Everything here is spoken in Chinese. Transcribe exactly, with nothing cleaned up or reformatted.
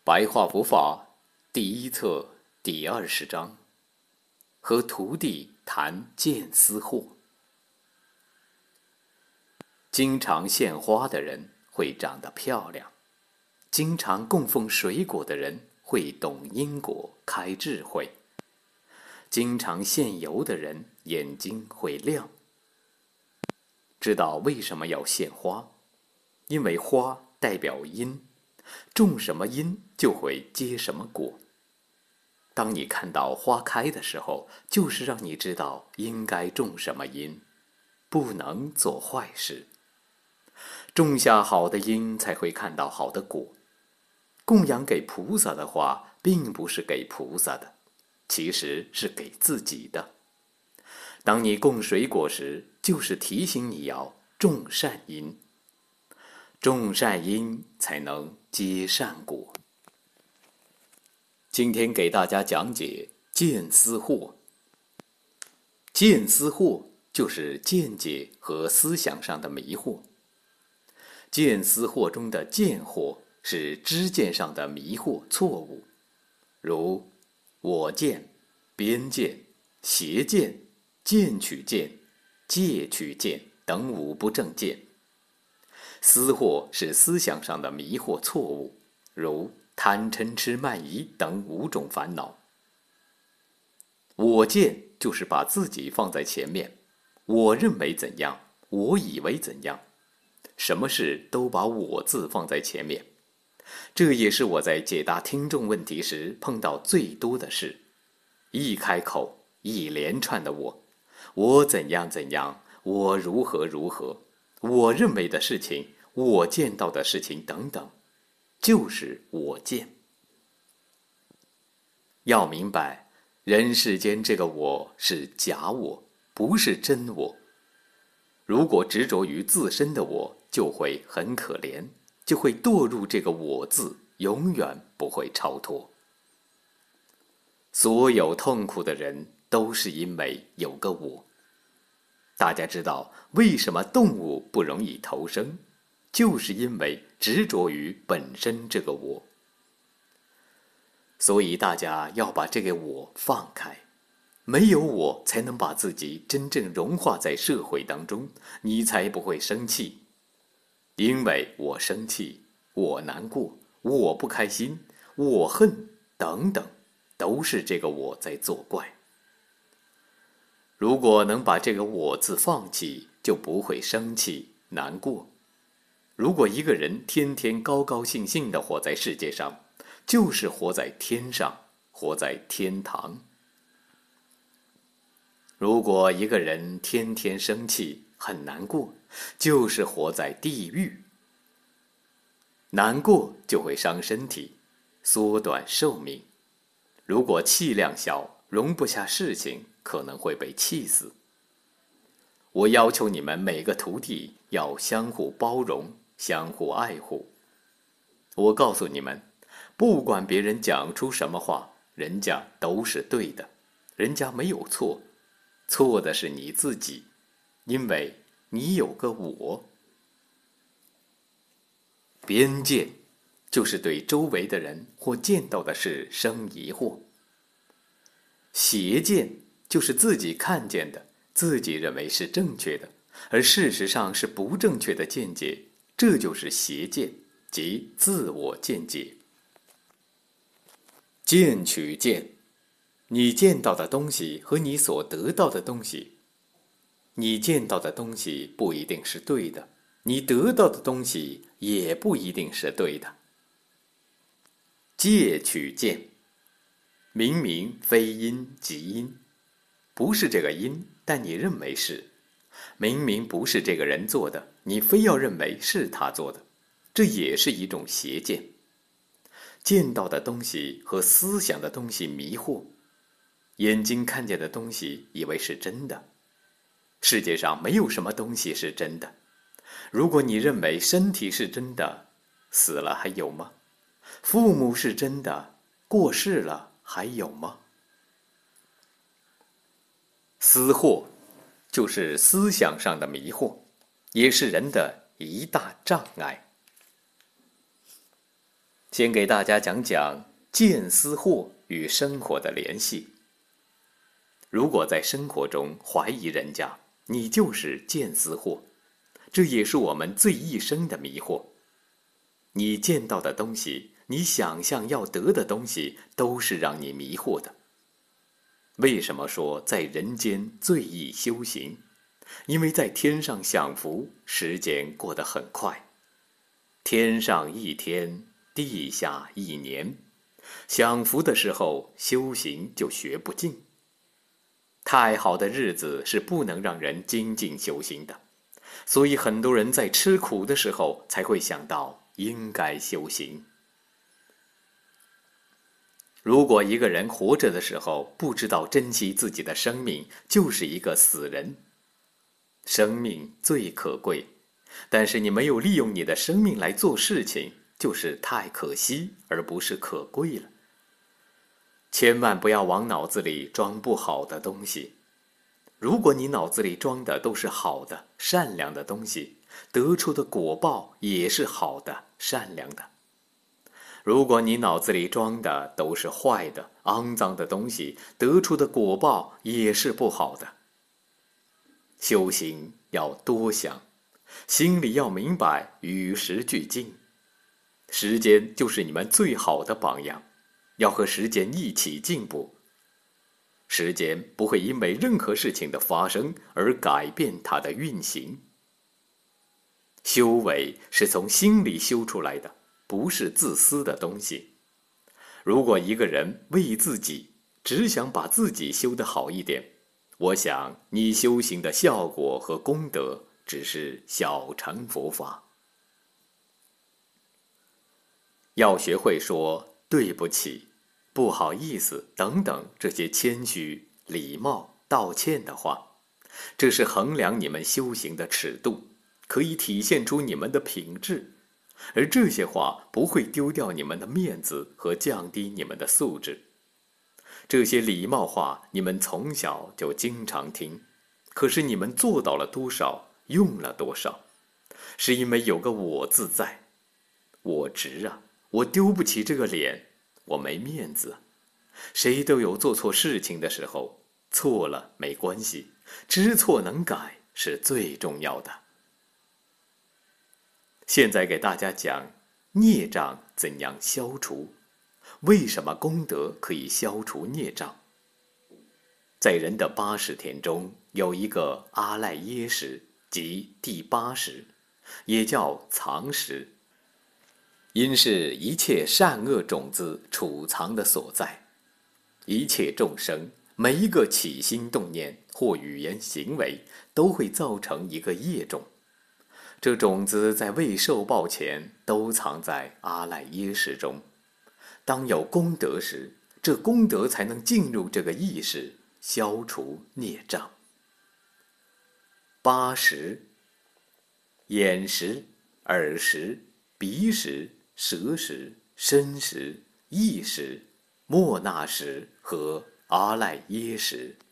白话佛法第一册第二十章，和徒弟谈见思惑。经常献花的人会长得漂亮，经常供奉水果的人会懂因果开智慧，经常献油的人眼睛会亮。知道为什么要献花？因为花代表因，种什么因就会结什么果。当你看到花开的时候，就是让你知道应该种什么因，不能做坏事。种下好的因，才会看到好的果。供养给菩萨的花，并不是给菩萨的，其实是给自己的。当你供水果时，就是提醒你要种善因，种善因才能结善果。今天给大家讲解见思惑。见思惑就是见解和思想上的迷惑。见思惑中的见惑是知见上的迷惑错误，如我见、边见、邪见、见取见、戒取见等五不正见。思惑是思想上的迷惑错误，如贪嗔痴慢疑等五种烦恼。我见就是把自己放在前面，我认为怎样，我以为怎样，什么事都把我字放在前面。这也是我在解答听众问题时碰到最多的事。一开口，一连串的我，我怎样怎样，我如何如何，我认为的事情，我见到的事情等等，就是我见。要明白，人世间这个我是假我，不是真我。如果执着于自身的我，就会很可怜，就会堕入这个我字，永远不会超脱。所有痛苦的人都是因为有个我。大家知道为什么动物不容易投生，就是因为执着于本身这个我。所以大家要把这个我放开，没有我才能把自己真正融化在社会当中，你才不会生气。因为我生气，我难过，我不开心，我恨等等，都是这个我在作怪。如果能把这个我字放弃，就不会生气难过。如果一个人天天高高兴兴地活在世界上，就是活在天上，活在天堂。如果一个人天天生气很难过，就是活在地狱。难过就会伤身体，缩短寿命。如果气量小，容不下事情，可能会被气死。我要求你们每个徒弟要相互包容，相互爱护。我告诉你们，不管别人讲出什么话，人家都是对的，人家没有错，错的是你自己，因为你有个我。边见就是对周围的人或见到的事生疑惑。邪见就是自己看见的，自己认为是正确的，而事实上是不正确的见解，这就是邪见，即自我见解。见取见，你见到的东西和你所得到的东西，你见到的东西不一定是对的，你得到的东西也不一定是对的。戒取见，明明非因即因，不是这个因，但你认为是；明明不是这个人做的，你非要认为是他做的，这也是一种邪见。见到的东西和思想的东西迷惑，眼睛看见的东西以为是真的。世界上没有什么东西是真的。如果你认为身体是真的，死了还有吗？父母是真的，过世了还有吗？思惑就是思想上的迷惑，也是人的一大障碍。 先给大家讲讲见思惑与生活的联系。如果在生活中怀疑人家，你就是见思惑，这也是我们最一生的迷惑。你见到的东西，你想象要得的东西，都是让你迷惑的。为什么说在人间最易修行？因为在天上享福，时间过得很快。天上一天，地下一年，享福的时候，修行就学不进。太好的日子是不能让人精进修行的，所以很多人在吃苦的时候才会想到应该修行。如果一个人活着的时候不知道珍惜自己的生命，就是一个死人。生命最可贵，但是你没有利用你的生命来做事情，就是太可惜，而不是可贵了。千万不要往脑子里装不好的东西。如果你脑子里装的都是好的、善良的东西，得出的果报也是好的、善良的。如果你脑子里装的都是坏的、肮脏的东西，得出的果报也是不好的。修行要多想，心里要明白与时俱进。时间就是你们最好的榜样，要和时间一起进步。时间不会因为任何事情的发生而改变它的运行。修为是从心里修出来的，不是自私的东西。如果一个人为自己，只想把自己修得好一点，我想你修行的效果和功德只是小乘佛法。要学会说对不起、不好意思等等这些谦虚、礼貌、道歉的话，这是衡量你们修行的尺度，可以体现出你们的品质。而这些话不会丢掉你们的面子和降低你们的素质。这些礼貌话你们从小就经常听，可是你们做到了多少，用了多少？是因为有个我字在。我直啊，我丢不起这个脸，我没面子。谁都有做错事情的时候，错了没关系，知错能改是最重要的。现在给大家讲孽障怎样消除，为什么功德可以消除孽障。在人的八十天中，有一个阿赖耶识，即第八识，也叫藏识，因是一切善恶种子储藏的所在。一切众生每一个起心动念或语言行为，都会造成一个业种。这种子在未受报前都藏在阿赖耶识中。当有功德时，这功德才能进入这个意识，消除孽障。八识：眼识、耳识、鼻识、舌识、身识、意识、末那识和阿赖耶识。